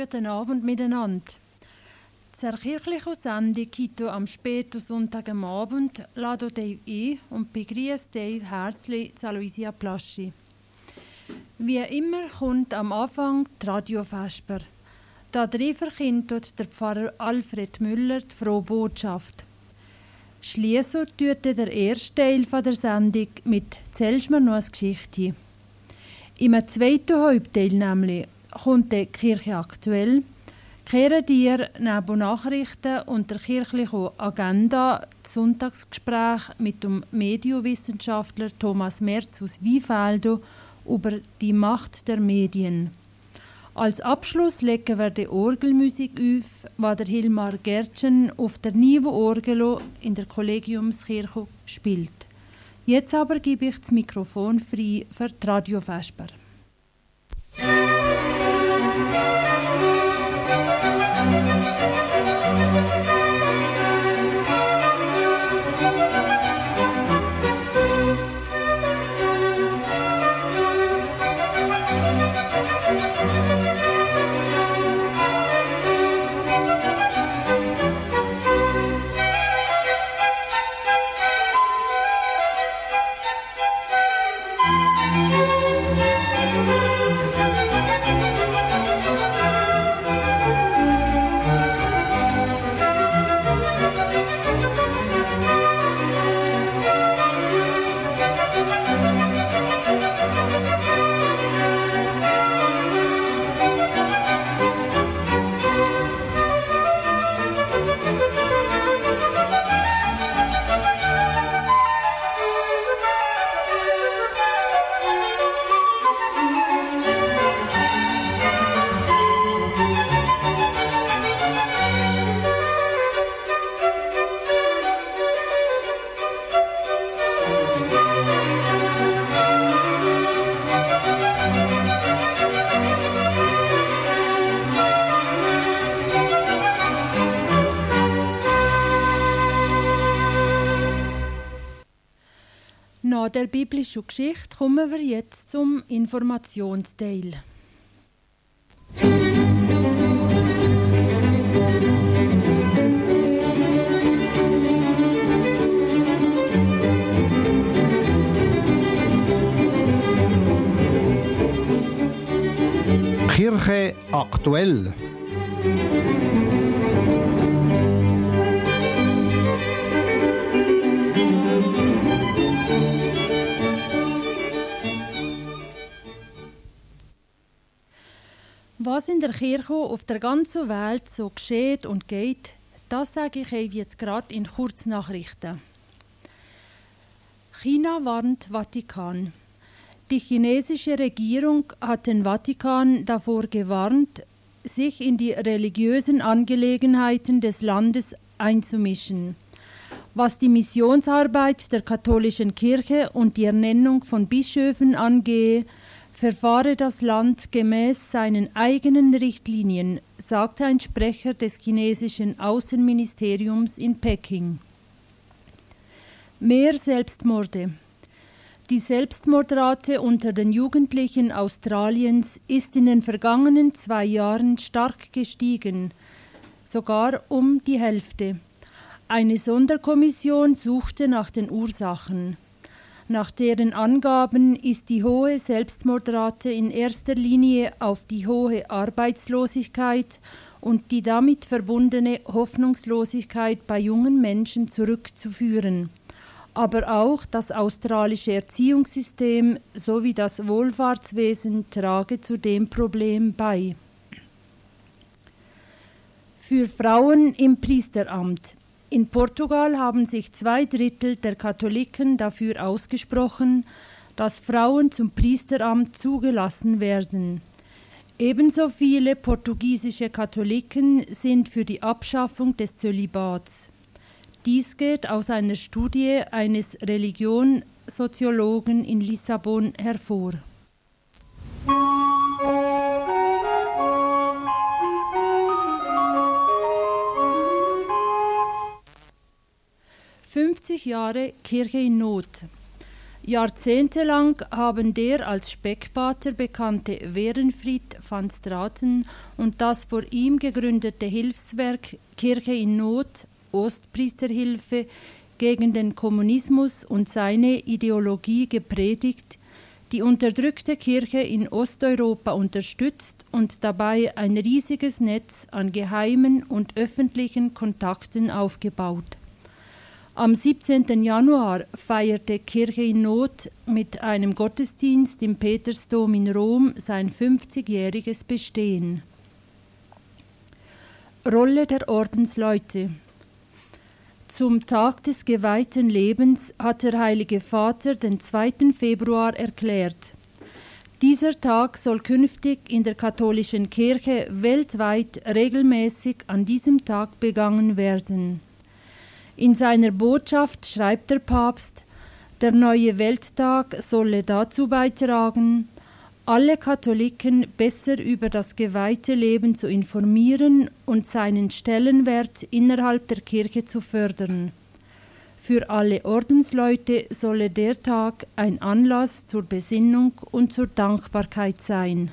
Guten Abend miteinander. Die kirchliche Sendung heute am späten Sonntag am Abend lädt euch ein und begrüßt euch herzlich Aloysia Plaschi. Wie immer kommt am Anfang die Radiovesper. Darin verkündet der Pfarrer Alfred Müller die frohe Botschaft. Schließen tut der erste Teil der Sendung mit «Zählst mir noch eine Geschichte». Im zweiten Hauptteil nämlich kommt die Kirche aktuell, kehren dir neben Nachrichten und der kirchlichen Agenda das Sonntagsgespräch mit dem Medienwissenschaftler Thomas Merz aus Weinfelden über die Macht der Medien. Als Abschluss legen wir die Orgelmusik auf, die der Hilmar Gertschen auf der Niveau-Orgel in der Kollegiumskirche spielt. Jetzt aber gebe ich das Mikrofon frei für die Radiovesper. Nach der biblischen Geschichte kommen wir jetzt zum Informationsteil. Kirche aktuell. Was in der Kirche auf der ganzen Welt so geschieht und geht, das sage ich euch jetzt gerade in Kurznachrichten. China warnt Vatikan. Die chinesische Regierung hat den Vatikan davor gewarnt, sich in die religiösen Angelegenheiten des Landes einzumischen. Was die Missionsarbeit der katholischen Kirche und die Ernennung von Bischöfen angehe, verfahre das Land gemäß seinen eigenen Richtlinien, sagte ein Sprecher des chinesischen Außenministeriums in Peking. Mehr Selbstmorde. Die Selbstmordrate unter den Jugendlichen Australiens ist in den vergangenen 2 Jahren stark gestiegen, sogar um die Hälfte. Eine Sonderkommission suchte nach den Ursachen. Nach deren Angaben ist die hohe Selbstmordrate in erster Linie auf die hohe Arbeitslosigkeit und die damit verbundene Hoffnungslosigkeit bei jungen Menschen zurückzuführen. Aber auch das australische Erziehungssystem sowie das Wohlfahrtswesen trage zu dem Problem bei. Für Frauen im Priesteramt. In Portugal haben sich 2/3 der Katholiken dafür ausgesprochen, dass Frauen zum Priesteramt zugelassen werden. Ebenso viele portugiesische Katholiken sind für die Abschaffung des Zölibats. Dies geht aus einer Studie eines Religionssoziologen in Lissabon hervor. 50 Jahre Kirche in Not. Jahrzehntelang haben der als Speckpater bekannte Werenfried van Straten und das vor ihm gegründete Hilfswerk Kirche in Not, Ostpriesterhilfe, gegen den Kommunismus und seine Ideologie gepredigt, die unterdrückte Kirche in Osteuropa unterstützt und dabei ein riesiges Netz an geheimen und öffentlichen Kontakten aufgebaut. Am 17. Januar feierte Kirche in Not mit einem Gottesdienst im Petersdom in Rom sein 50-jähriges Bestehen. Rolle der Ordensleute. Zum Tag des geweihten Lebens hat der Heilige Vater den 2. Februar erklärt. Dieser Tag soll künftig in der katholischen Kirche weltweit regelmäßig an diesem Tag begangen werden. In seiner Botschaft schreibt der Papst, der neue Welttag solle dazu beitragen, alle Katholiken besser über das geweihte Leben zu informieren und seinen Stellenwert innerhalb der Kirche zu fördern. Für alle Ordensleute solle der Tag ein Anlass zur Besinnung und zur Dankbarkeit sein.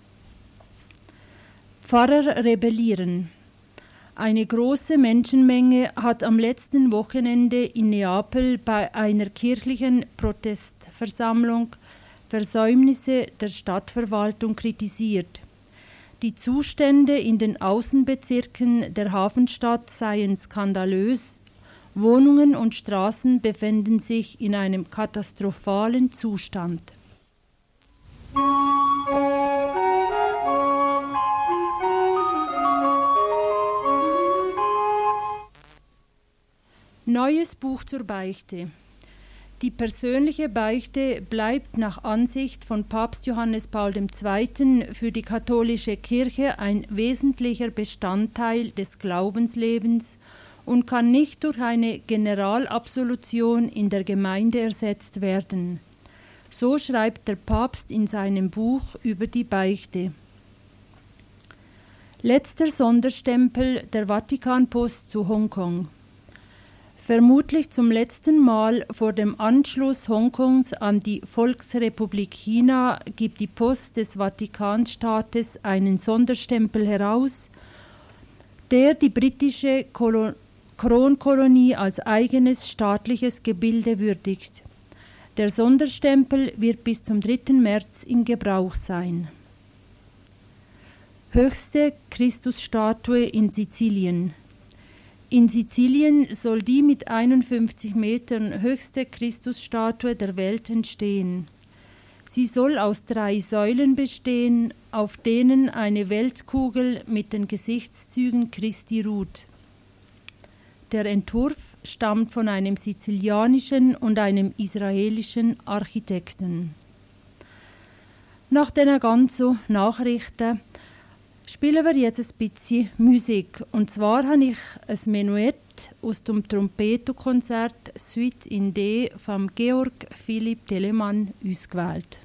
Pfarrer rebellieren. Eine große Menschenmenge hat am letzten Wochenende in Neapel bei einer kirchlichen Protestversammlung Versäumnisse der Stadtverwaltung kritisiert. Die Zustände in den Außenbezirken der Hafenstadt seien skandalös, Wohnungen und Straßen befänden sich in einem katastrophalen Zustand. Neues Buch zur Beichte. Die persönliche Beichte bleibt nach Ansicht von Papst Johannes Paul II. Für die katholische Kirche ein wesentlicher Bestandteil des Glaubenslebens und kann nicht durch eine Generalabsolution in der Gemeinde ersetzt werden. So schreibt der Papst in seinem Buch über die Beichte. Letzter Sonderstempel der Vatikanpost zu Hongkong. Vermutlich zum letzten Mal vor dem Anschluss Hongkongs an die Volksrepublik China gibt die Post des Vatikanstaates einen Sonderstempel heraus, der die britische Kronkolonie als eigenes staatliches Gebilde würdigt. Der Sonderstempel wird bis zum 3. März in Gebrauch sein. Höchste Christusstatue in Sizilien. In Sizilien soll die mit 51 Metern höchste Christusstatue der Welt entstehen. Sie soll aus 3 Säulen bestehen, auf denen eine Weltkugel mit den Gesichtszügen Christi ruht. Der Entwurf stammt von einem sizilianischen und einem israelischen Architekten. Nach den ganzen Nachrichten spielen wir jetzt ein bisschen Musik. Und zwar habe ich ein Menuett aus dem Trompetenkonzert Suite in D von Georg Philipp Telemann ausgewählt.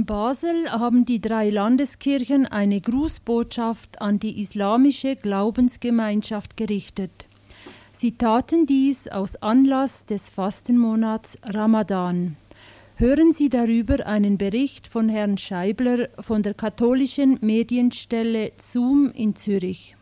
In Basel haben die 3 Landeskirchen eine Grußbotschaft an die islamische Glaubensgemeinschaft gerichtet. Sie taten dies aus Anlass des Fastenmonats Ramadan. Hören Sie darüber einen Bericht von Herrn Scheibler von der katholischen Medienstelle ZOOM in Zürich.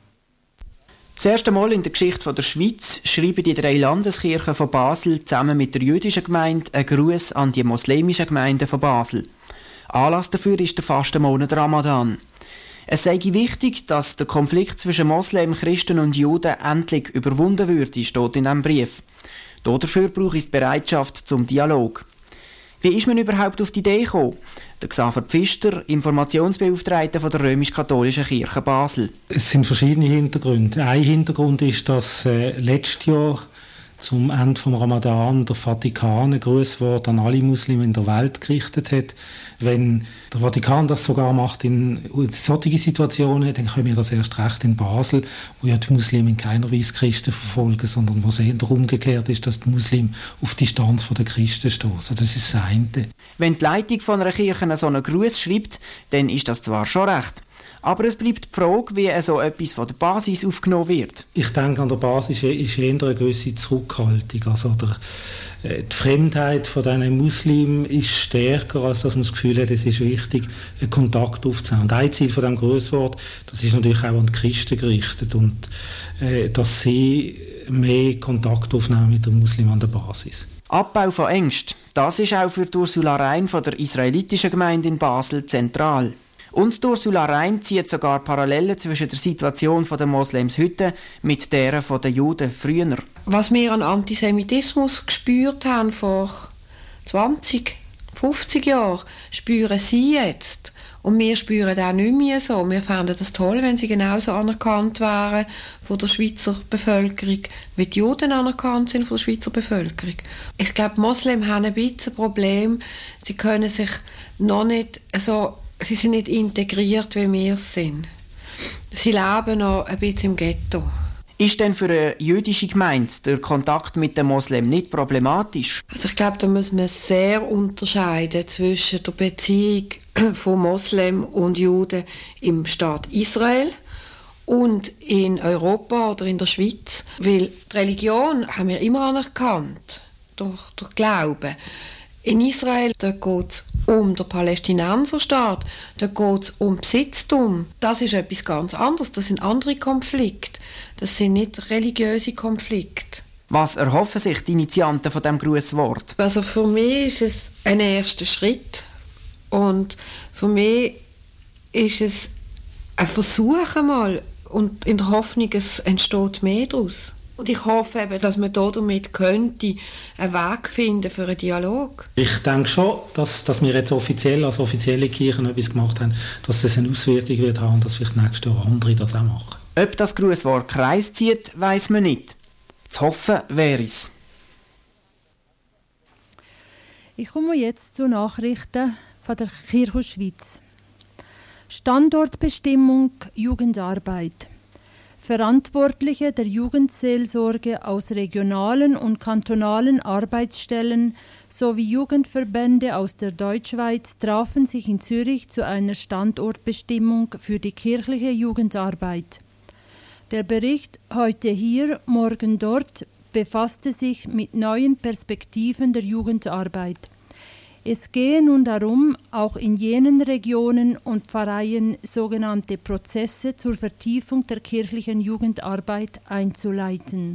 Das erste Mal in der Geschichte der Schweiz schreiben die 3 Landeskirchen von Basel zusammen mit der jüdischen Gemeinde einen Gruß an die muslimischen Gemeinden von Basel. Anlass dafür ist der Fastenmonat Ramadan. Es sei wichtig, dass der Konflikt zwischen Moslems, Christen und Juden endlich überwunden würde, steht in diesem Brief. Dafür braucht es die Bereitschaft zum Dialog. Wie ist man überhaupt auf die Idee gekommen? Der Xaver Pfister, Informationsbeauftragter von der römisch-katholischen Kirche Basel. Es sind verschiedene Hintergründe. Ein Hintergrund ist, dass letztes Jahr zum Ende des Ramadan der Vatikan ein Grußwort an alle Muslime in der Welt gerichtet hat. Wenn der Vatikan das sogar macht in solchen Situationen, dann können wir das erst recht in Basel, wo ja die Muslime in keiner Weise Christen verfolgen, sondern wo es eher umgekehrt ist, dass die Muslime auf die Distanz von den Christen stoßen. Das ist das eine. Wenn die Leitung von einer Kirche so einen Gruß schreibt, dann ist das zwar schon recht. Aber es bleibt die Frage, wie so etwas von der Basis aufgenommen wird. Ich denke, an der Basis ist eher eine gewisse Zurückhaltung. Also die Fremdheit von diesen Muslimen ist stärker, als dass man das Gefühl hat, es ist wichtig, einen Kontakt aufzunehmen. Und ein Ziel von diesem Grußwort, das ist natürlich auch an die Christen gerichtet. Und dass sie mehr Kontakt aufnehmen mit den Muslimen an der Basis. Abbau von Ängsten, das ist auch für Ursula Rein von der israelitischen Gemeinde in Basel zentral. Und Ursula Rein zieht sogar Parallelen zwischen der Situation der Moslems heute mit der der Juden früher. Was wir an Antisemitismus gespürt haben vor 20, 50 Jahren, spüren sie jetzt. Und wir spüren das nicht mehr so. Wir fänden das toll, wenn sie genauso anerkannt wären von der Schweizer Bevölkerung, wie die Juden anerkannt sind von der Schweizer Bevölkerung. Ich glaube, die Moslems haben ein bisschen ein Problem. Sie können sich noch nicht so... Sie sind nicht integriert, wie wir es sind. Sie leben noch ein bisschen im Ghetto. Ist denn für eine jüdische Gemeinde der Kontakt mit den Moslems nicht problematisch? Also ich glaube, da muss man sehr unterscheiden zwischen der Beziehung von Moslems und Juden im Staat Israel und in Europa oder in der Schweiz. Weil die Religion haben wir immer anerkannt, durch Glauben. In Israel geht es um den Palästinenserstaat, da geht es um Besitztum. Das ist etwas ganz anderes, das sind andere Konflikte, das sind nicht religiöse Konflikte. Was erhoffen sich die Initianten von diesem Grußwort? Also für mich ist es ein erster Schritt und für mich ist es ein Versuch einmal und in der Hoffnung, es entsteht mehr daraus. Und ich hoffe eben, dass man damit könnte einen Weg finden für einen Dialog. Ich denke schon, dass wir jetzt offiziell als offizielle Kirchen etwas gemacht haben, dass das eine Auswirkung wird haben und dass vielleicht nächstes Jahr andere das auch machen. Ob das Grußwort Kreis zieht, weiss man nicht. Zu hoffen wäre es. Ich komme jetzt zu Nachrichten von der Kirche Schweiz. Standortbestimmung Jugendarbeit. Verantwortliche der Jugendseelsorge aus regionalen und kantonalen Arbeitsstellen sowie Jugendverbände aus der Deutschschweiz trafen sich in Zürich zu einer Standortbestimmung für die kirchliche Jugendarbeit. Der Bericht Heute hier, morgen dort befasste sich mit neuen Perspektiven der Jugendarbeit. Es gehe nun darum, auch in jenen Regionen und Pfarreien sogenannte Prozesse zur Vertiefung der kirchlichen Jugendarbeit einzuleiten.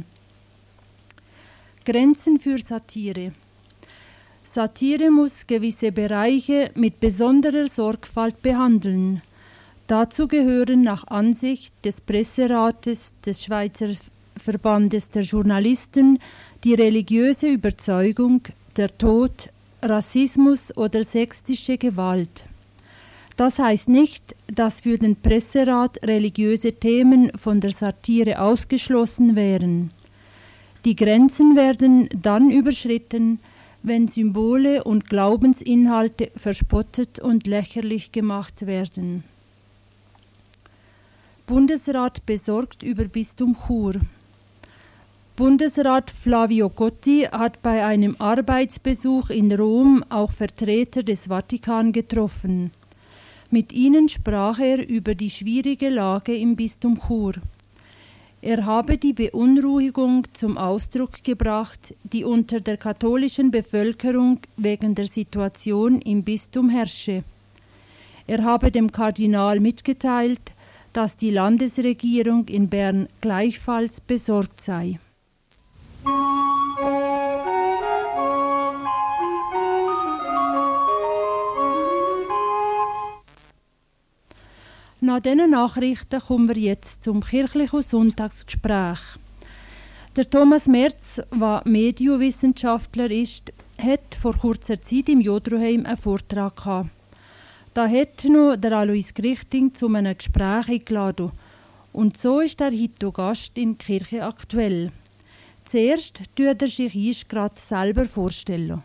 Grenzen für Satire. Satire muss gewisse Bereiche mit besonderer Sorgfalt behandeln. Dazu gehören nach Ansicht des Presserates des Schweizer Verbandes der Journalisten die religiöse Überzeugung, der Tod, Rassismus oder sexistische Gewalt. Das heißt nicht, dass für den Presserat religiöse Themen von der Satire ausgeschlossen wären. Die Grenzen werden dann überschritten, wenn Symbole und Glaubensinhalte verspottet und lächerlich gemacht werden. Bundesrat besorgt über Bistum Chur. Bundesrat Flavio Cotti hat bei einem Arbeitsbesuch in Rom auch Vertreter des Vatikan getroffen. Mit ihnen sprach er über die schwierige Lage im Bistum Chur. Er habe die Beunruhigung zum Ausdruck gebracht, die unter der katholischen Bevölkerung wegen der Situation im Bistum herrsche. Er habe dem Kardinal mitgeteilt, dass die Landesregierung in Bern gleichfalls besorgt sei. Nach diesen Nachrichten kommen wir jetzt zum kirchlichen Sonntagsgespräch. Der Thomas Merz, der Medienwissenschaftler ist, hat vor kurzer Zeit im Jodroheim einen Vortrag gehabt. Da hat noch der Alois Grichting zu einem Gespräch eingeladen. Und so ist er heute Gast in Kirche aktuell. Zuerst tut er sich gerade selber vorstellen.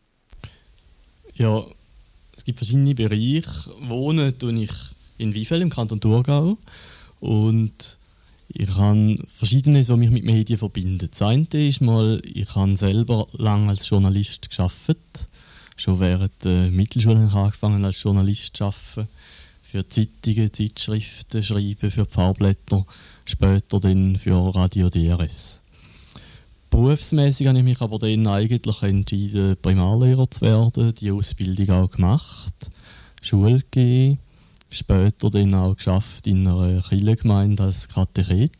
Ja, es gibt verschiedene Bereiche. Wohnen tue ich in Wifel im Kanton Thurgau. Und ich habe Verschiedenes, was mich mit Medien verbindet. Das eine ist mal, ich habe selber lange als Journalist gearbeitet. Schon während der Mittelschule habe ich angefangen als Journalist zu arbeiten. Für Zeitungen, Zeitschriften schreiben, für Pfarrblätter, später dann für Radio DRS. Berufsmäßig habe ich mich aber dann eigentlich entschieden, Primarlehrer zu werden, die Ausbildung auch gemacht, Schule gegeben, später dann auch geschafft in einer Kirchengemeinde als Katechet.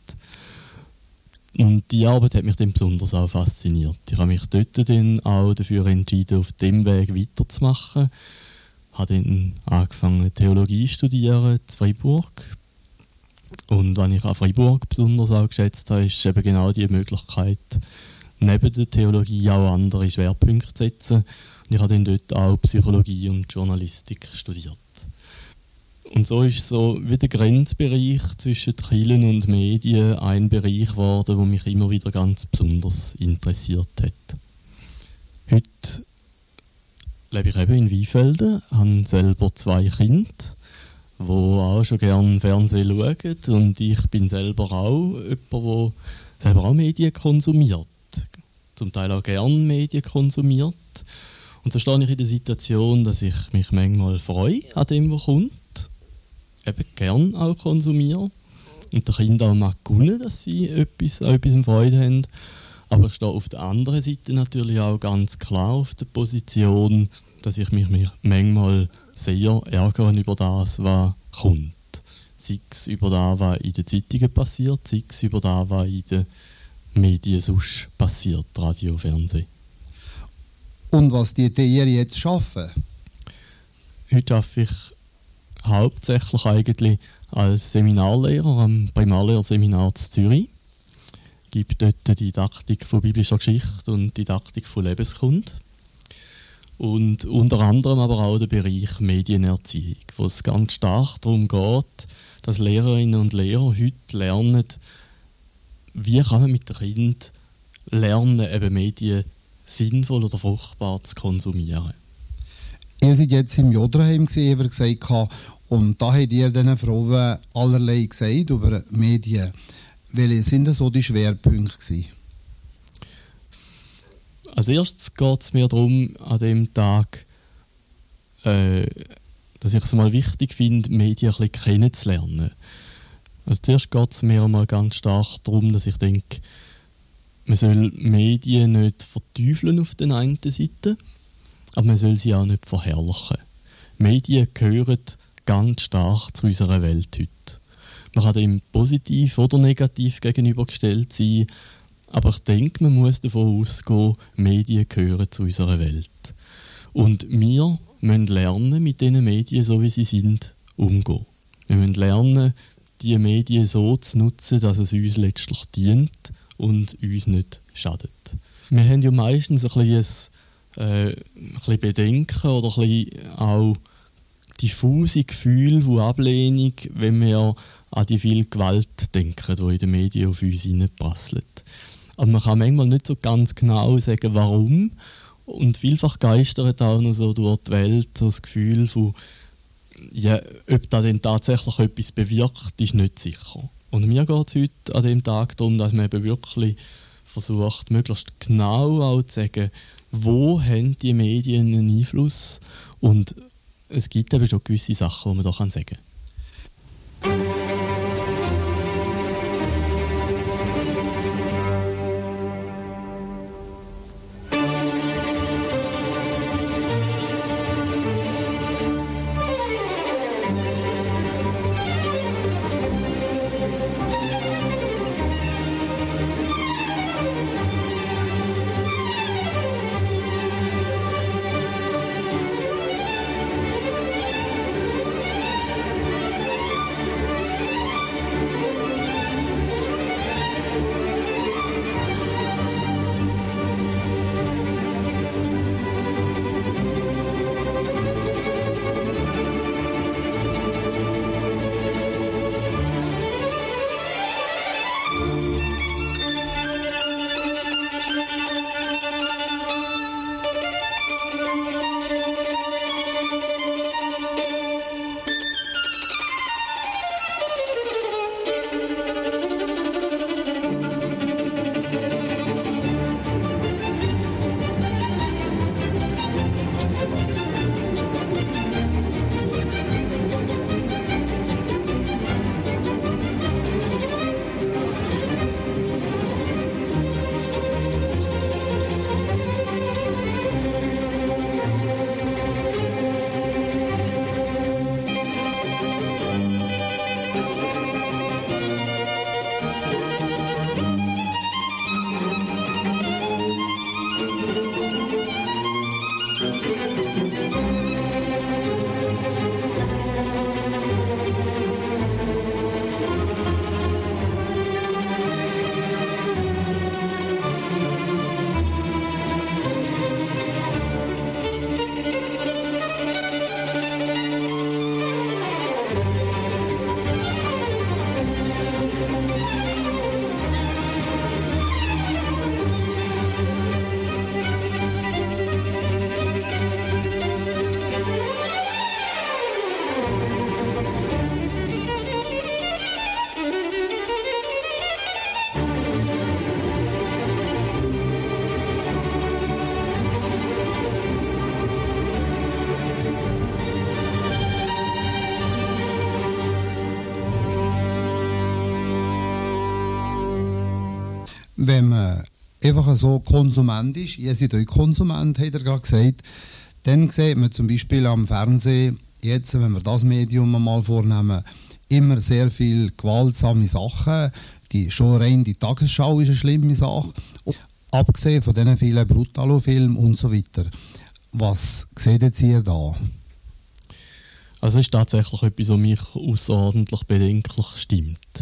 Und die Arbeit hat mich dann besonders auch fasziniert. Ich habe mich dort dann auch dafür entschieden, auf dem Weg weiterzumachen. Ich habe dann angefangen, Theologie zu studieren in Freiburg. Und was ich an Freiburg besonders auch geschätzt habe, ist eben genau die Möglichkeit, neben der Theologie auch andere Schwerpunkte zu setzen. Und ich habe dann dort auch Psychologie und Journalistik studiert. Und so ist so wie der Grenzbereich zwischen Kirchen und Medien ein Bereich geworden, der mich immer wieder ganz besonders interessiert hat. Heute lebe ich eben in Weinfelden, habe selber 2 Kinder, die auch schon gerne Fernsehen schauen. Und ich bin selber auch jemand, der selber auch Medien konsumiert. Zum Teil auch gerne Medien konsumiert. Und so stehe ich in der Situation, dass ich mich manchmal freue an dem, was kommt. Eben gern auch konsumiere. Und den Kindern auch mag gönnen, dass sie an etwas Freude haben. Aber ich stehe auf der anderen Seite natürlich auch ganz klar auf der Position, dass ich mich manchmal sehr ärgere über das, was kommt. Sei es über das, was in den Zeitungen passiert, sei es über das, was in den Medien sonst passiert, Radio, Fernsehen. Und was die ihr jetzt arbeiten? Heute arbeite ich hauptsächlich eigentlich als Seminarlehrer am Primarlehrerseminar in Zürich. Ich gebe dort Didaktik von biblischer Geschichte und Didaktik von Lebenskunde. Und unter anderem aber auch der Bereich Medienerziehung, wo es ganz stark darum geht, dass Lehrerinnen und Lehrer heute lernen, wie kann man mit den Kindern lernen, eben Medien sinnvoll oder fruchtbar zu konsumieren. Ihr seid jetzt im Jodroheim gesehen, wie ihr gesagt habt, und da habt ihr diesen Frauen allerlei gesagt über Medien. Welche sind denn so die Schwerpunkte gewesen? Als erstes geht es mir darum, an dem Tag, dass ich es mal wichtig finde, Medien ein bisschen kennenzulernen. Also zuerst geht es mir mal ganz stark darum, dass ich denke, man soll Medien nicht verteufeln auf der einen Seite, aber man soll sie auch nicht verherrlichen. Medien gehören ganz stark zu unserer Welt heute. Man kann dem positiv oder negativ gegenübergestellt sein, aber ich denke, man muss davon ausgehen, Medien gehören zu unserer Welt. Und wir müssen lernen, mit diesen Medien, so wie sie sind, umzugehen. Wir müssen lernen, die Medien so zu nutzen, dass es uns letztlich dient und uns nicht schadet. Wir haben ja meistens ein bisschen Bedenken oder ein bisschen auch diffuse Gefühle von Ablehnung, wenn wir an die viel Gewalt denken, die in den Medien auf uns hineinprasselt. Aber man kann manchmal nicht so ganz genau sagen, warum. Und vielfach geistert auch noch so durch die Welt so das Gefühl von, ja, ob das denn tatsächlich etwas bewirkt, ist nicht sicher. Und mir geht es heute an dem Tag darum, dass man eben wirklich versucht, möglichst genau auch zu sagen, wo haben die Medien einen Einfluss, und es gibt eben schon gewisse Sachen, die man da sagen kann. Wenn man einfach so Konsument ist, ihr seid euch Konsument, habt ihr gerade gesagt, dann sieht man zum Beispiel am Fernsehen, jetzt, wenn wir das Medium mal vornehmen, immer sehr viele gewaltsame Sachen. Schon rein die Tagesschau ist eine schlimme Sache. Abgesehen von diesen vielen Brutalo-Filmen und so weiter. Was seht jetzt ihr da? Also es ist tatsächlich etwas, was mich außerordentlich bedenklich stimmt.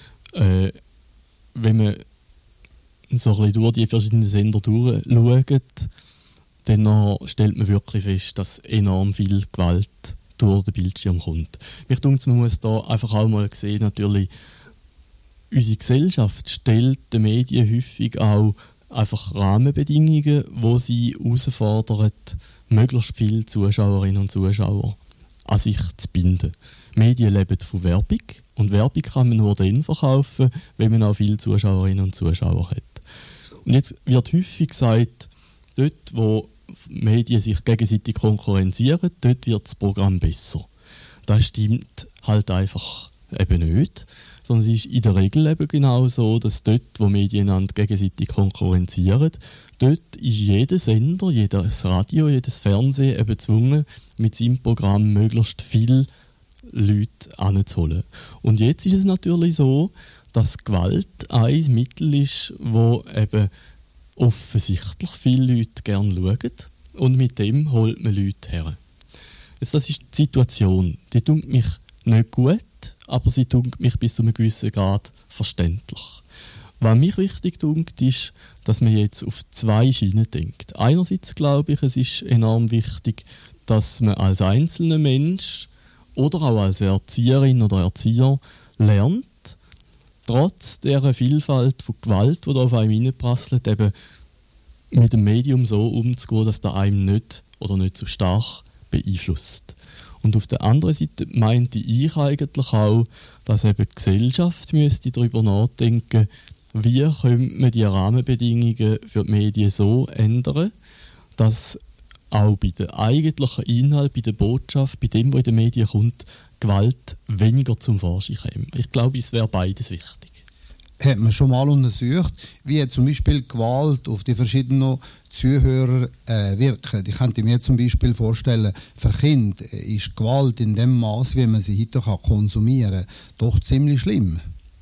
Wenn man so ein bisschen durch die verschiedenen Sender durchschaut, dann stellt man wirklich fest, dass enorm viel Gewalt durch den Bildschirm kommt. Mich denke, man muss da einfach auch mal sehen, natürlich, unsere Gesellschaft stellt den Medien häufig auch einfach Rahmenbedingungen, wo sie herausfordern, möglichst viele Zuschauerinnen und Zuschauer an sich zu binden. Medien leben von Werbung, und Werbung kann man nur dann verkaufen, wenn man auch viele Zuschauerinnen und Zuschauer hat. Und jetzt wird häufig gesagt, dort wo Medien sich gegenseitig konkurrenzieren, dort wird das Programm besser. Das stimmt halt einfach eben nicht, sondern es ist in der Regel eben genau so, dass dort, wo Medien einander gegenseitig konkurrenzieren, dort ist jeder Sender, jedes Radio, jedes Fernsehen eben gezwungen, mit seinem Programm möglichst viele Leute anzuholen. Und jetzt ist es natürlich so, dass Gewalt ein Mittel ist, wo eben offensichtlich viele Leute gerne schauen, und mit dem holt man Leute her. Also das ist die Situation. Die tut mich nicht gut, aber sie tut mich bis zu einem gewissen Grad verständlich. Was mich wichtig tut, ist, dass man jetzt auf zwei Schienen denkt. Einerseits glaube ich, es ist enorm wichtig, dass man als einzelner Mensch oder auch als Erzieherin oder Erzieher lernt, trotz dieser Vielfalt von Gewalt, die da auf einem hineinprasselt, eben mit dem Medium so umzugehen, dass der einem nicht oder nicht so stark beeinflusst. Und auf der anderen Seite meinte ich eigentlich auch, dass eben die Gesellschaft müsste darüber nachdenken, wie können wir die Rahmenbedingungen für die Medien so ändern, dass auch bei dem eigentlichen Inhalt, bei der Botschaft, bei dem, was in den Medien kommt, Gewalt weniger zum Vorschein kommt. Ich glaube, es wäre beides wichtig. Hat man schon mal untersucht, wie zum Beispiel Gewalt auf die verschiedenen Zuhörer wirkt? Ich könnte mir zum Beispiel vorstellen, für Kinder ist Gewalt in dem Maß, wie man sie heute konsumieren kann, doch ziemlich schlimm.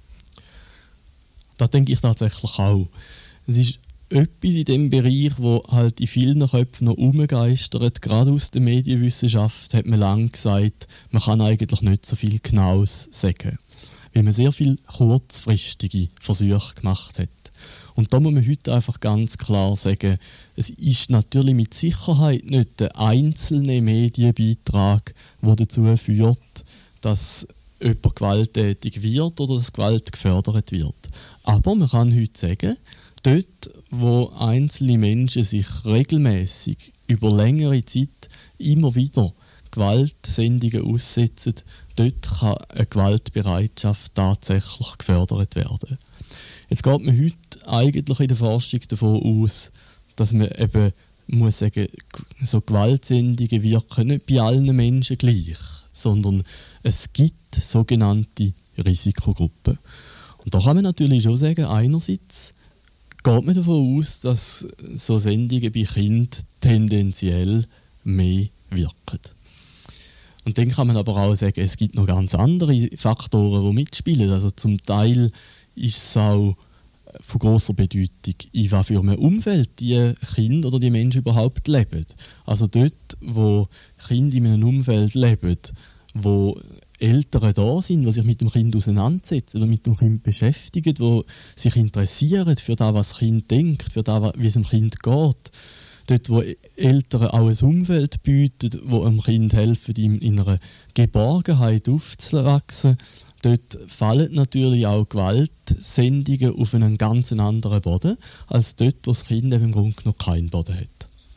Das denke ich tatsächlich auch. Es ist etwas in dem Bereich, wo halt in vielen Köpfen noch rumgeistert. Gerade aus der Medienwissenschaft hat man lange gesagt, man kann eigentlich nicht so viel Genaues sagen, weil man sehr viele kurzfristige Versuche gemacht hat. Und da muss man heute einfach ganz klar sagen, es ist natürlich mit Sicherheit nicht der einzelne Medienbeitrag, der dazu führt, dass jemand gewalttätig wird oder dass Gewalt gefördert wird. Aber man kann heute sagen, dort, wo einzelne Menschen sich regelmäßig über längere Zeit immer wieder Gewaltsendungen aussetzen, dort kann eine Gewaltbereitschaft tatsächlich gefördert werden. Jetzt geht man heute eigentlich in der Forschung davon aus, dass man eben muss sagen, so Gewaltsendungen wirken nicht bei allen Menschen gleich, sondern es gibt sogenannte Risikogruppen. Und da kann man natürlich schon sagen, einerseits geht man davon aus, dass so Sendungen bei Kindern tendenziell mehr wirken. Und dann kann man aber auch sagen, es gibt noch ganz andere Faktoren, die mitspielen. Also zum Teil ist es auch von grosser Bedeutung, in was für einem Umfeld die Kinder oder die Menschen überhaupt leben. Also dort, wo Kinder in einem Umfeld leben, wo Eltern da sind, die sich mit dem Kind auseinandersetzen, die mit dem Kind beschäftigen, die sich interessieren für das, was das Kind denkt, für das, wie es dem Kind geht. Dort, wo Eltern auch ein Umfeld bieten, wo dem Kind helfen, ihm in einer Geborgenheit aufzuwachsen, dort fallen natürlich auch Gewaltsendungen auf einen ganz anderen Boden, als dort, wo das Kind im Grunde noch keinen Boden hat.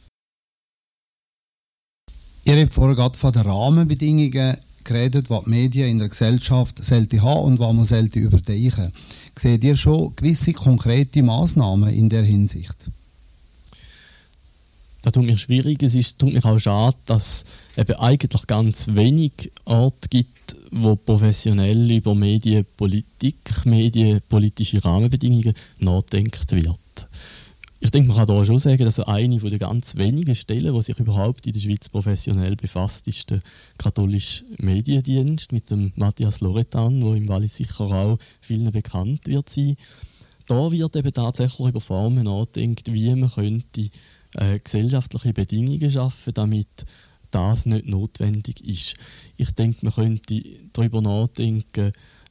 Ihr habt vorher gerade von den Rahmenbedingungen geredet, was die Medien in der Gesellschaft sollten haben und was man sollte überdenken. Seht ihr schon gewisse konkrete Massnahmen in der Hinsicht? Das tut mir schwierig. Tut mir auch schade, dass es eben eigentlich ganz wenig Orte gibt, wo professionell über Medienpolitik, medienpolitische Rahmenbedingungen nachgedacht wird. Ich denke, man kann da schon sagen, dass eine der ganz wenigen Stellen, die sich überhaupt in der Schweiz professionell befasst, ist der katholische Mediendienst mit dem Matthias Loretan, der im Wallis sicher auch vielen bekannt wird sein. Da wird eben tatsächlich über Formen nachgedacht, wie man könnte gesellschaftliche Bedingungen schaffen, damit das nicht notwendig ist. Ich denke, man könnte darüber nachdenken,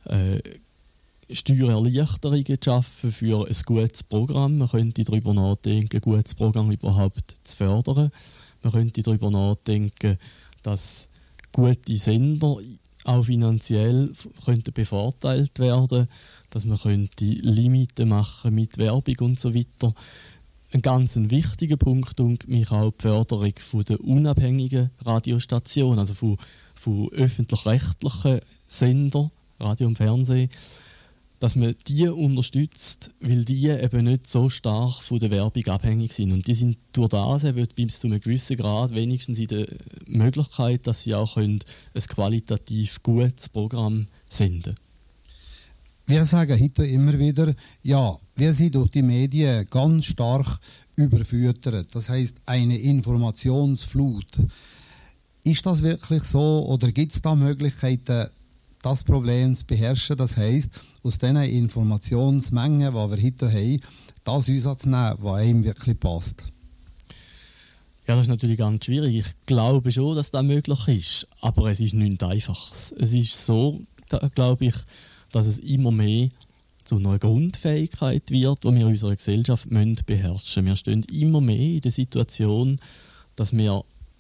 Steuererleichterungen zu schaffen für ein gutes Programm. Man könnte darüber nachdenken, ein gutes Programm überhaupt zu fördern. Man könnte darüber nachdenken, dass gute Sender auch finanziell könnten bevorteilt werden, dass man könnte Limiten machen mit Werbung und so weiter. Ein ganz wichtiger Punkt und mich auch die Förderung von der unabhängigen Radiostation, also von öffentlich-rechtlichen Sendern, Radio und Fernsehen, dass man die unterstützt, weil die eben nicht so stark von der Werbung abhängig sind. Und die sind durch das eben bis zu einem gewissen Grad wenigstens in der Möglichkeit, dass sie auch ein qualitativ gutes Programm senden können. Wir sagen heute immer wieder, ja, wir sind durch die Medien ganz stark überfüttert. Das heißt, eine Informationsflut. Ist das wirklich so oder gibt es da Möglichkeiten, das Problem zu beherrschen? Das heisst, aus diesen Informationsmengen, die wir heute haben, das uns anzunehmen, was einem wirklich passt. Ja, das ist natürlich ganz schwierig. Ich glaube schon, dass das möglich ist, aber es ist nichts Einfaches. Es ist so, glaube ich, dass es immer mehr zu einer Grundfähigkeit wird, die wir in unserer Gesellschaft beherrschen müssen. Wir stehen immer mehr in der Situation, dass wir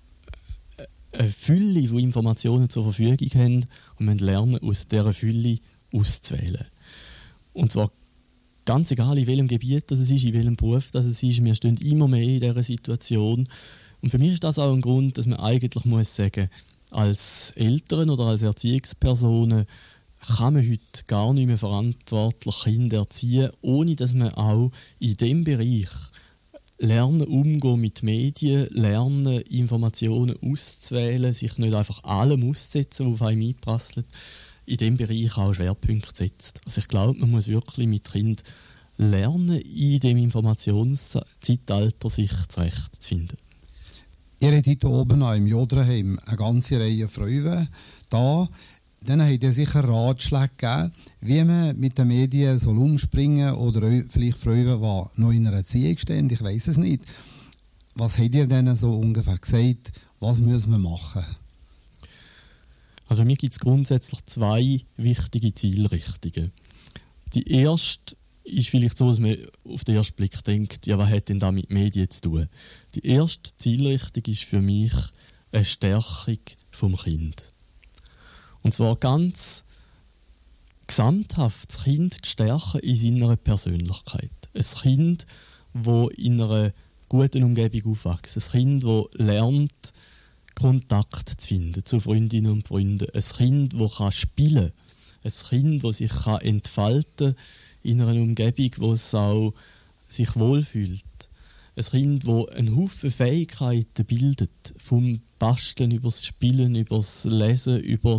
eine Fülle von Informationen zur Verfügung haben und müssen lernen, aus dieser Fülle auszuwählen. Und zwar ganz egal, in welchem Gebiet das ist, in welchem Beruf das ist, wir stehen immer mehr in dieser Situation. Und für mich ist das auch ein Grund, dass man eigentlich muss sagen, als Eltern oder als Erziehungspersonen kann man heute gar nicht mehr verantwortlich Kinder erziehen, ohne dass man auch in diesem Bereich lernen, umgehen mit Medien, lernen, Informationen auszuwählen, sich nicht einfach allem auszusetzen, was auf einem einprasselt, in diesem Bereich auch Schwerpunkte setzt. Also ich glaube, man muss wirklich mit Kindern lernen, in dem Informationszeitalter sich zurechtzufinden. Ihr habt heute oben im Joderheim eine ganze Reihe Freunde da. Dann habt ihr sicher Ratschläge gegeben, wie man mit den Medien soll umspringen oder vielleicht Freunde, die noch in einer Erziehung stehen. Ich weiss es nicht. Was habt ihr denen so ungefähr gesagt? Was müssen wir machen? Also mir gibt es grundsätzlich 2 wichtige Zielrichtungen. Die erste ist vielleicht so, dass man auf den ersten Blick denkt, ja, was hat denn da mit Medien zu tun? Die erste Zielrichtung ist für mich eine Stärkung vom Kind. Und zwar ganz gesamthaft das Kind zu stärken in seiner Persönlichkeit. Ein Kind, das in einer guten Umgebung aufwächst. Ein Kind, das lernt, Kontakt zu finden zu Freundinnen und Freunden. Ein Kind, das spielen kann. Ein Kind, das sich entfalten kann in einer Umgebung, wo es auch sich wohlfühlt. Ein Kind, das einen Haufen Fähigkeiten bildet, vom Basteln über das Spielen, über das Lesen, über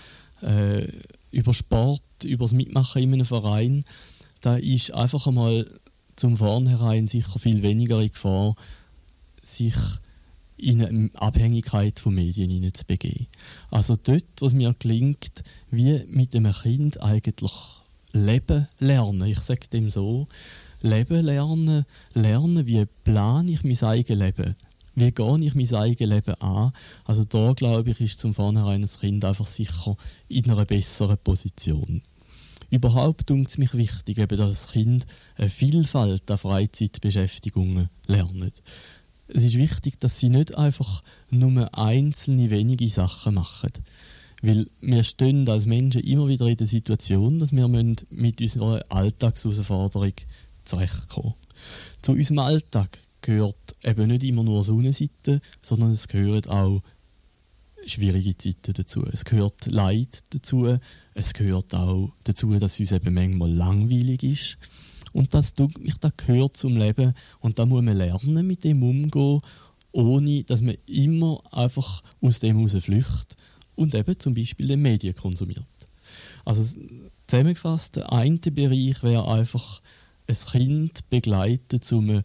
Sport, über das Mitmachen in einem Verein. Da ist einfach einmal zum Vornherein sicher viel weniger in Gefahr, sich in eine Abhängigkeit von Medien hineinzubegeben. Also dort, wo es mir gelingt, wie mit einem Kind eigentlich leben lernen. Ich sage dem so, leben lernen, wie plane ich mein eigenes Leben, wie gehe ich mein eigenes Leben an. Also da, glaube ich, ist zum Vornherein das Kind einfach sicher in einer besseren Position. Überhaupt ist es mich wichtig, eben, dass das Kind eine Vielfalt an Freizeitbeschäftigungen lernt. Es ist wichtig, dass sie nicht einfach nur einzelne wenige Sachen machen. Weil wir stehen als Menschen immer wieder in der Situation, dass wir mit unserer Alltagsherausforderung zurechtkommen. Zu unserem Alltag gehört eben nicht immer nur Sonnenseite, sondern es gehören auch schwierige Zeiten dazu. Es gehört Leid dazu, es gehört auch dazu, dass es uns eben manchmal langweilig ist. Und das gehört zum Leben und da muss man lernen, mit dem umzugehen, ohne dass man immer einfach aus dem heraus flüchtet und eben zum Beispiel den Medien konsumiert. Also zusammengefasst, der eine Bereich wäre einfach ein Kind begleiten zu einem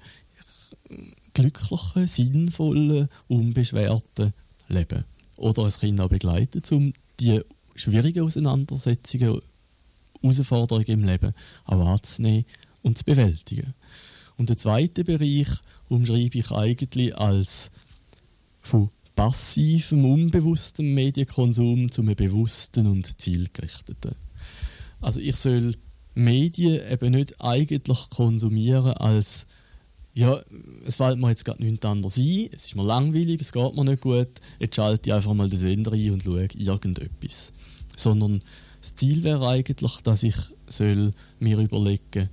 glücklichen, sinnvollen, unbeschwerten Leben. Oder ein Kind auch begleiten, um die schwierigen Auseinandersetzungen, Herausforderungen im Leben auch anzunehmen und zu bewältigen. Und der zweite Bereich umschreibe ich eigentlich als von passivem, unbewusstem Medienkonsum zu einem bewussten und zielgerichteten. Also ich soll Medien eben nicht eigentlich konsumieren als ja, es fällt mir jetzt gerade nichts anderes ein, es ist mir langweilig, es geht mir nicht gut, jetzt schalte ich einfach mal den Sender ein und schaue irgendetwas. Sondern das Ziel wäre eigentlich, dass ich mir überlegen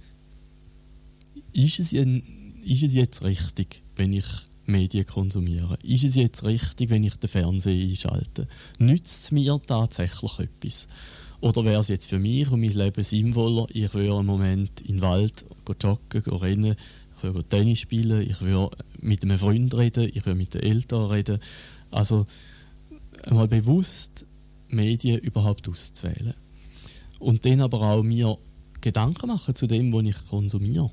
ist es jetzt richtig, wenn ich Medien konsumiere? Ist es jetzt richtig, wenn ich den Fernseher einschalte? Nützt es mir tatsächlich etwas? Oder wäre es jetzt für mich und mein Leben sinnvoller, ich würde einen Moment in den Wald joggen, rennen, ich würde Tennis spielen, ich würde mit einem Freund reden, ich würde mit den Eltern reden. Also einmal bewusst Medien überhaupt auszuwählen. Und dann aber auch mir Gedanken machen zu dem, was ich konsumiere.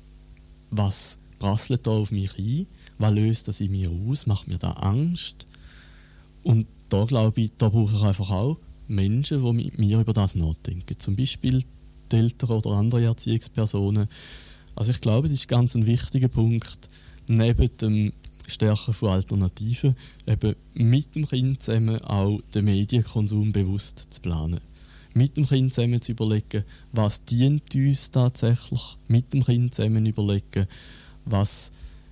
Was prasselt da auf mich ein? Was löst das in mir aus? Macht mir da Angst? Und da glaube ich, da brauche ich einfach auch Menschen, die mit mir über das nachdenken. Zum Beispiel die Eltern oder andere Erziehungspersonen. Also ich glaube, das ist ganz ein wichtiger Punkt, neben dem Stärken von Alternativen, eben mit dem Kind zusammen auch den Medienkonsum bewusst zu planen. Mit dem Kind zusammen zu überlegen, was dient uns tatsächlich, mit dem Kind zusammen überlegen, was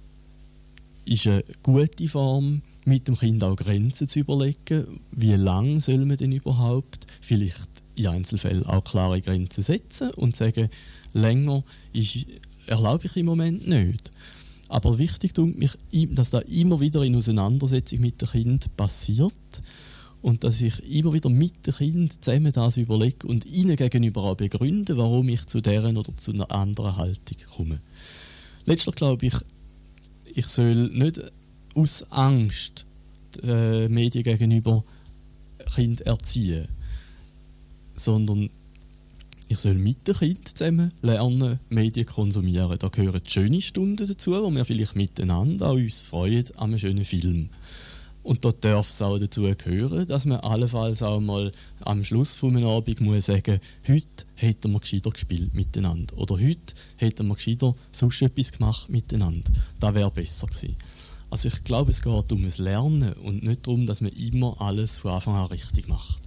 ist eine gute Form, mit dem Kind auch Grenzen zu überlegen, wie lang soll man denn überhaupt, vielleicht in Einzelfällen auch klare Grenzen setzen und sagen, länger erlaube ich im Moment nicht. Aber wichtig ist mich, dass da immer wieder in Auseinandersetzung mit dem Kind passiert und dass ich immer wieder mit den Kindern zusammen das überlege und ihnen gegenüber auch begründe, warum ich zu deren oder zu einer anderen Haltung komme. Letztlich glaube ich soll nicht aus Angst die Medien gegenüber Kindern erziehen, sondern ich soll mit den Kindern zusammen lernen, Medien konsumieren. Da gehören schöne Stunden dazu, wo wir vielleicht miteinander auch uns freuen an einem schönen Film. Und da darf es auch dazu gehören, dass man allenfalls auch mal am Schluss von einem Abend muss sagen, heute hätten wir gescheiter gespielt miteinander. Oder heute hätten wir gescheiter sonst etwas gemacht miteinander. Das wäre besser gewesen. Also ich glaube, es geht um das Lernen und nicht darum, dass man immer alles von Anfang an richtig macht.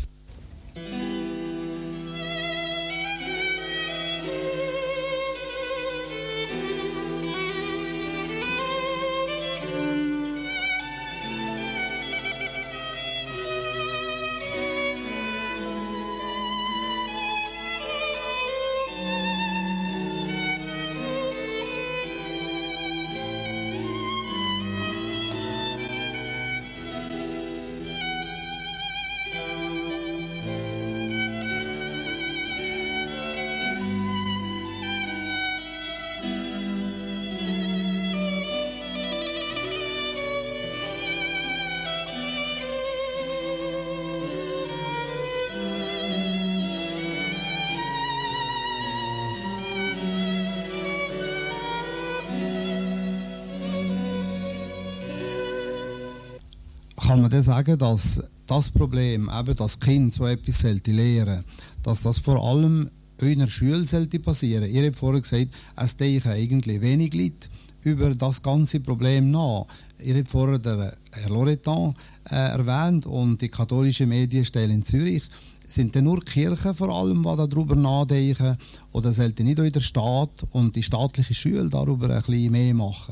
Kann man dann sagen, dass das Problem, eben das Kind so etwas sollte lernen, dass das vor allem in einer Schule sollte passieren? Ihr habt vorher gesagt, es denken eigentlich wenig Leute über das ganze Problem nach. Ihr habt vorher den Herr Loretan erwähnt und die katholische Medienstelle in Zürich. Sind denn nur die Kirchen vor allem, die darüber nachdenken? Oder sollte nicht auch der Staat und die staatliche Schule darüber ein bisschen mehr machen?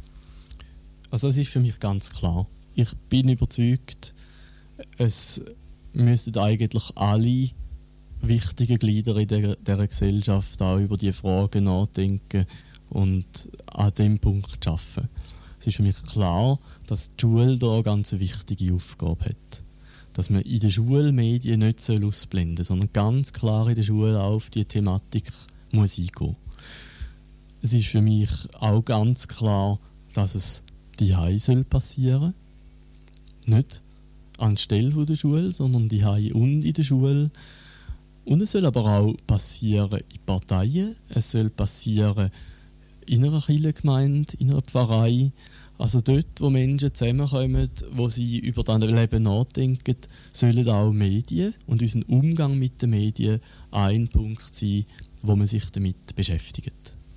Also es ist für mich ganz klar. Ich bin überzeugt, es müssten eigentlich alle wichtigen Glieder in dieser Gesellschaft auch über diese Fragen nachdenken und an diesem Punkt arbeiten. Es ist für mich klar, dass die Schule da eine ganz wichtige Aufgabe hat. Dass man in den Schulmedien nicht ausblenden soll, sondern ganz klar in der Schule auch auf diese Thematik muss eingehen. Es ist für mich auch ganz klar, dass es daheim passieren soll. Nicht anstelle der Schule, sondern daheim und in der Schule. Und es soll aber auch passieren in Parteien, es soll passieren in einer Kirchengemeinde, in einer Pfarrei. Also dort, wo Menschen zusammenkommen, wo sie über das Leben nachdenken, sollen auch Medien und unser Umgang mit den Medien ein Punkt sein, wo man sich damit beschäftigt.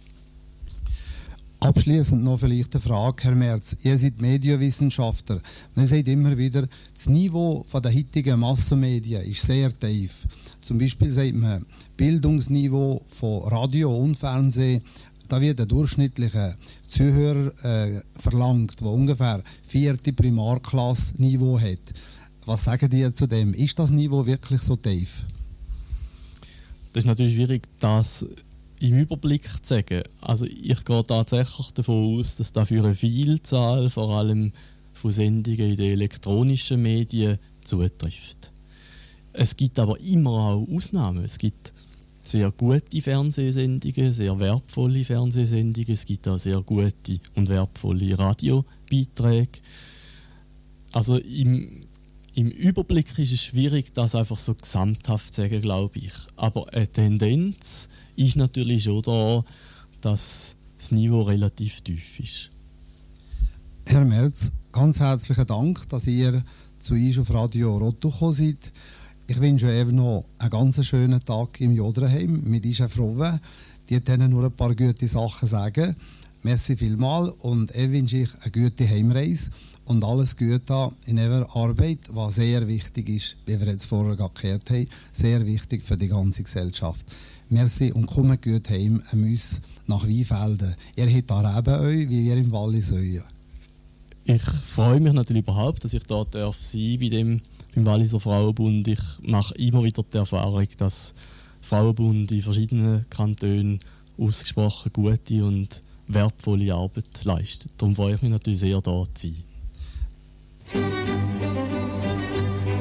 Abschließend noch vielleicht eine Frage, Herr Merz. Ihr seid Medienwissenschaftler. Man sagt immer wieder, das Niveau der heutigen Massenmedien ist sehr tief. Zum Beispiel sagt man, Bildungsniveau von Radio und Fernsehen, da wird der durchschnittliche Zuhörer verlangt, der ungefähr 4. Primarklasse-Niveau hat. Was sagen die zu dem? Ist das Niveau wirklich so tief? Das ist natürlich schwierig, das im Überblick zu sagen. Also ich gehe tatsächlich davon aus, dass da für eine Vielzahl, vor allem von Sendungen in den elektronischen Medien, zutrifft. Es gibt aber immer auch Ausnahmen. Es gibt sehr gute Fernsehsendungen, sehr wertvolle Fernsehsendungen. Es gibt auch sehr gute und wertvolle Radiobeiträge. Also im Überblick ist es schwierig, das einfach so gesamthaft zu sagen, glaube ich. Aber eine Tendenz ist natürlich schon da, dass das Niveau relativ tief ist. Herr Merz, ganz herzlichen Dank, dass ihr zu uns auf Radio Rotto gekommen seid. Ich wünsche euch noch einen ganz schönen Tag im Joderheim mit Isha Frowe. Die können nur ein paar gute Sachen sagen. Merci vielmals und ich wünsche euch eine gute Heimreise und alles Gute in eurer Arbeit, was sehr wichtig ist, wie wir jetzt vorher gehört haben, sehr wichtig für die ganze Gesellschaft. Merci und kommt gut heim an uns nach Weinfelden. Ihr habt da Reben euch, wie wir im Wallis euch. Ich freue mich natürlich überhaupt, dass ich da sein darf beim Walliser Frauenbund. Ich mache immer wieder die Erfahrung, dass Frauenbund in verschiedenen Kantonen ausgesprochen gute und wertvolle Arbeit leistet. Darum freue ich mich natürlich sehr, da zu sein.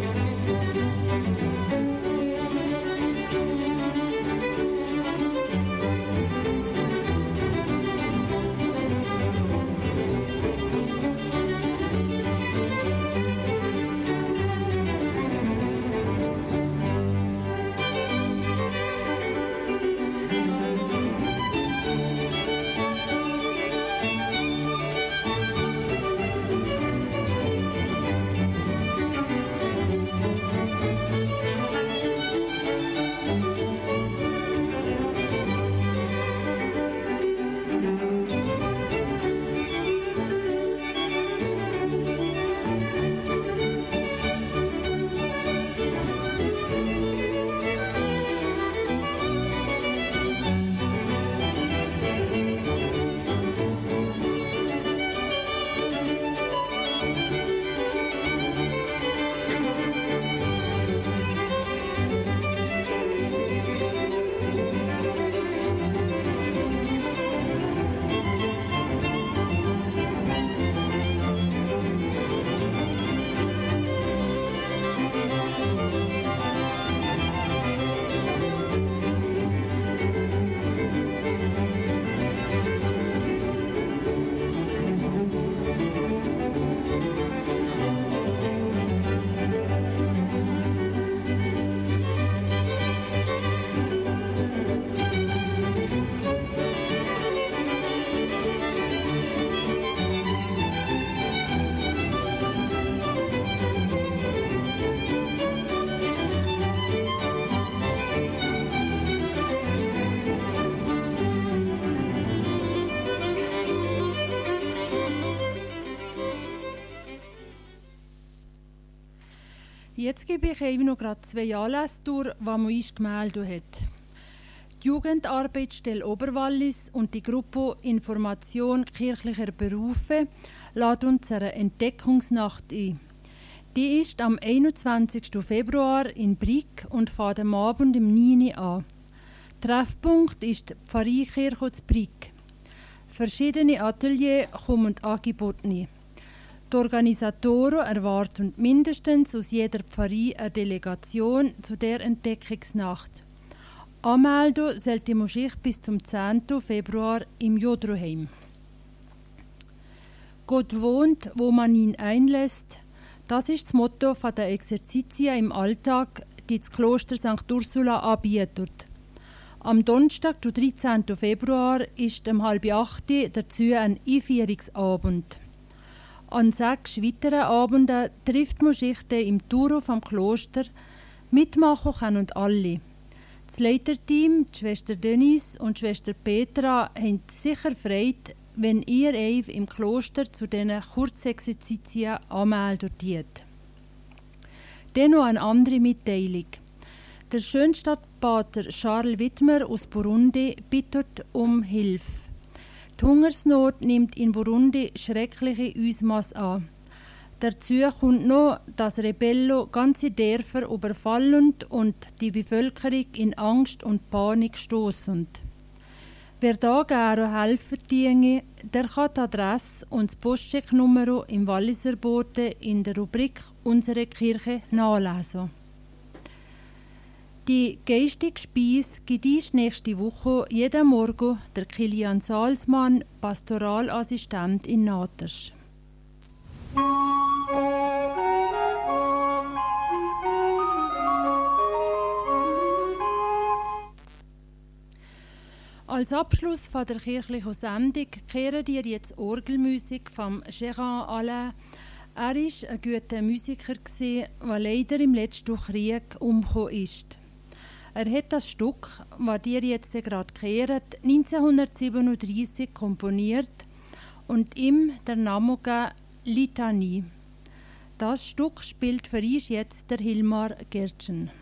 Jetzt gebe ich eben noch gerade 2 Anlässe durch, die man uns gemeldet hat. Die Jugendarbeitsstelle Oberwallis und die Gruppe Information kirchlicher Berufe laden uns eine Entdeckungsnacht ein. Die ist am 21. Februar in Brig und fährt am Abend um 9 Uhr an. Treffpunkt ist die Pfarreikirche zu Brig. Verschiedene Ateliers kommen angeboten. Die Organisatoren erwarten mindestens aus jeder Pfarrei eine Delegation zu der Entdeckungsnacht. Anmelden sollte man sich bis zum 10. Februar im Jodroheim. Gott wohnt, wo man ihn einlässt. Das ist das Motto der Exerzitien im Alltag, die das Kloster St. Ursula anbietet. Am Donnerstag, den 13. Februar, ist um 7:30 dazu ein Einführungsabend. An 6 weiteren Abenden trifft man sich im Turo vom Kloster. Mitmachen können alle. Das Leiterteam, die Schwester Denise und die Schwester Petra, haben sicher Freude, wenn ihr euch im Kloster zu diesen Kurzexerzitien anmeldet. Dann noch eine andere Mitteilung. Der Schönstadtpater Charles Wittmer aus Burundi bittet um Hilfe. Die Hungersnot nimmt in Burundi schreckliche Ausmaße an. Dazu kommt noch, dass Rebellen ganze Dörfer überfallen und die Bevölkerung in Angst und Panik stoßen. Wer da gerne helfen diene, der kann die Adresse und das Postchecknummer im Walliser Bote in der Rubrik «Unsere Kirche» nachlesen. Die geistige Speise gibt es nächste Woche jeden Morgen der Kilian Salzmann, Pastoralassistent in Natersch. Als Abschluss von der kirchlichen Sendung kehren ihr jetzt Orgelmusik von Gérard Alain. Er war ein guter Musiker, der leider im letzten Krieg umgekommen ist. Er hat das Stück, das ihr jetzt gerade kehrt, 1937 komponiert und ihm der Name gegeben Litanie. Das Stück spielt für uns jetzt der Hilmar Gertschen.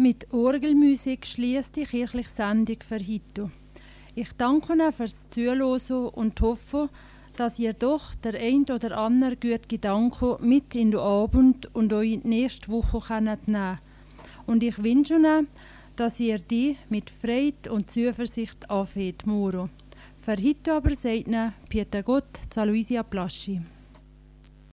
Mit Orgelmusik schließt die kirchliche Sendung für heute. Ich danke Ihnen fürs Zuhören und hoffe, dass ihr doch der ein oder andere gute Gedanke mit in den Abend und euch in die nächste Woche nehmen könnt. Und ich wünsche Ihnen, dass ihr die mit Freude und Zuversicht anfängt, Moro. Für heute aber sagt Ihnen Pieter Gott, Aloysia Plaschi.